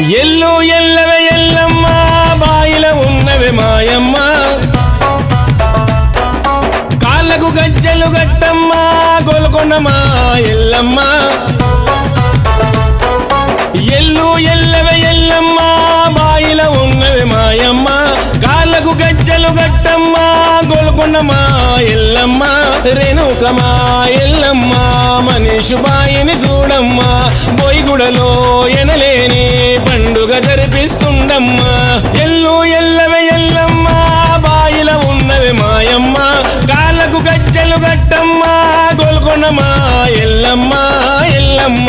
ఎల్లు ఎల్లవే ఎల్లమ్మ బాయిల ఉన్నవే మాయమ్మ కాళ్ళకు గజ్జలు గట్టమ్మ గోల్కొండమా ఎల్లమ్మ ఎల్లు ఎల్లవే ఎల్లమ్మ బాయిల ఉన్నవే మాయమ్మ కాళ్ళకు గజ్జలు గట్టమ్మ గోల్కొండమా ఎల్లమ్మ రేణుకమా ఎల్లమ్మ మనీషు బాయిని చూడమ్మా బోయిగూడలో ఎనలేని పండుగ జరిపిస్తుండమ్మా ఎల్లు ఎల్లవే ఎల్లమ్మ బాయిల ఉన్నవే మాయమ్మ కాళ్ళకు గజ్జలు గట్టమ్మా గోల్కొండమా ఎల్లమ్మ ఎల్లమ్మ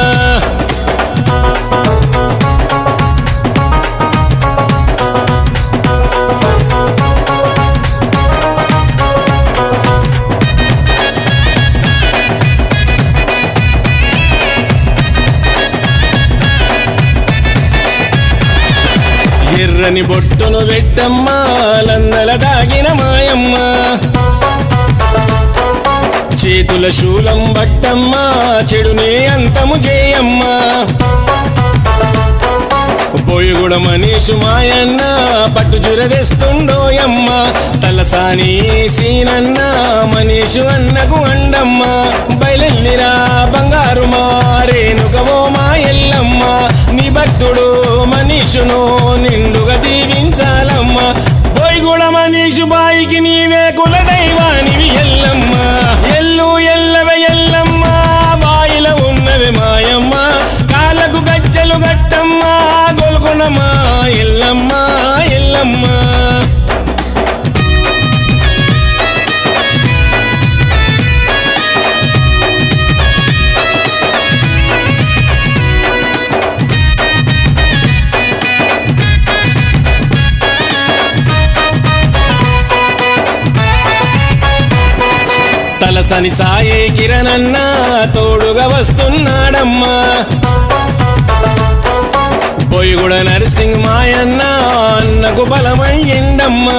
ఎర్రని బొట్టును పెట్టమ్మా లందల దాగిన మాయమ్మ చేతుల శూలం బట్టమ్మా చెడునే అంతము చేయమ్మా బోయిగూడ మనీషు మాయన్న పట్టు జురదెస్తుండోయమ్మ తలసాని సీనన్న మనీషు అన్నకు అండమ్మ బయలెల్లిరా బంగారు మారేనుకవో మా ఎల్లమ్మ నీ భక్తుడు మనీషును నిండుగా దీవించాలమ్మ బోయిగూడ మనీషు బాయికి నీవే కుల దైవానివి ఎల్లమ్మ ఎల్లు ఎల్లవే ఎల్లమ్మ బాయిల ఉన్నవే మాయమ్మ కాళ్ళకు గజ్జలు గట్టమ్మ గోల్కొండమా ఎల్లమ్మ ఎల్లమ్మ తలసని సాయి కిరణన్న తోడుగా వస్తున్నాడమ్మా బోయిగూడ నరసింగ్ మాయన్న అన్నకు బలమయ్యిండమ్మా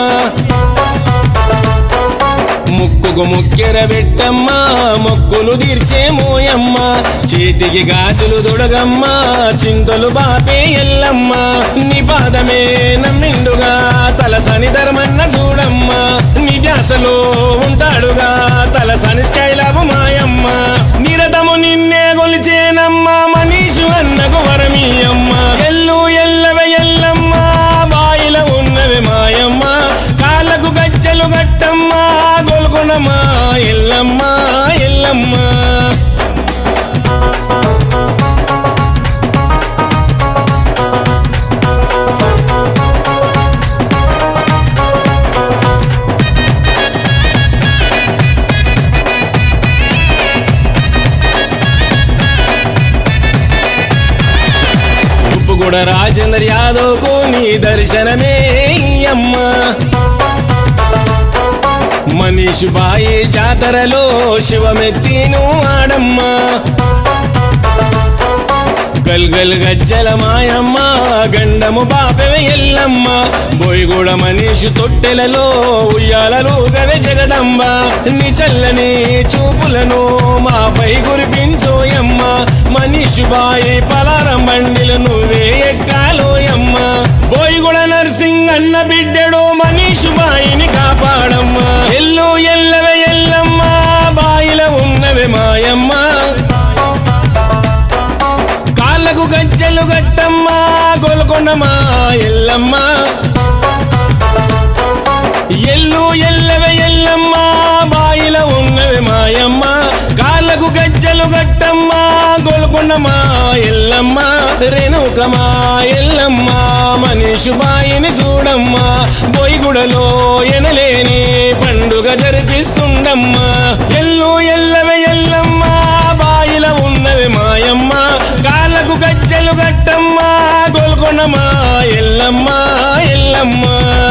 ముక్కుకు ముక్కెర పెట్టమ్మా మొక్కులు తీర్చే మోయమ్మ చేతికి గాజులు దొడగమ్మా చింతలు బాపే ఎల్లమ్మ నీ పాదమే నమ్మిండుగా తలసని ధర్మన్న చూడమ్మా నీ ధ్యాసలో ఉంటాడుగా తలసని స్కైలాబు మాయమ్మ నిరతము నిన్నే గొలిచేనమ్మా మనీషు అన్నకు వరమీయమ్మ ఎల్లు ఎల్లవే ఎల్లమ్మ బాయిల ఉన్నవే మాయమ్మ కాళ్ళకు గజ్జలు గట్టమ్మా గోల్కొండమా ఎల్లమ్మ ఎల్లమ్మ ఉప్పుగూడ రాజేందర్ యాదవ్ కు నీ దర్శనమే అమ్మ మనీషు బాయి జాతరలో శివమెత్తిను ఆడమ్మా గల్గల్ గజ్జల మాయమ్మ గండము బాపెవే ఎల్లమ్మ బోయిగూడ మనీషు తొట్టెలలో ఉయ్యాలలు గవే జగదంబ నీ చల్లని చూపులను మాపై కురిపించోయమ్మ మనీషు బాయి పలారం బండిలు నువ్వే ఎక్కాలోయమ్మ బోయిగూడ నర్సింగ్ అన్న బిడ్డడు మనీషు బాయిని కాపాడమ్మా ఎల్లు ఎల్లవే ఎల్లమ్మ బాయిల ఉన్నవే మాయమ్మ కాళ్ళకు గజ్జలు గట్టమ్మా గోల్కొండమా ఎల్లమ్మ ఎల్లు ఎల్లవే ఎల్లమ్మ బాయిల ఉన్నవే మాయమ్మ కాళ్ళకు గజ్జలు గట్టమ్మా గోల్కొండమా ఎల్లమ్మ రేణుకమా ఎల్లమ్మ మనీషు బాయిని చూడమ్మా బోయిగూడలో ఎనలేని పండుగ జరిపిస్తుండమ్మా ఎల్లు ఎల్లవే ఎల్లమ్మ బాయిల ఉన్నవే మాయమ్మ కాళ్ళకు గజ్జలు గట్టమ్మా గోల్కొండమా ఎల్లమ్మ ఎల్లమ్మ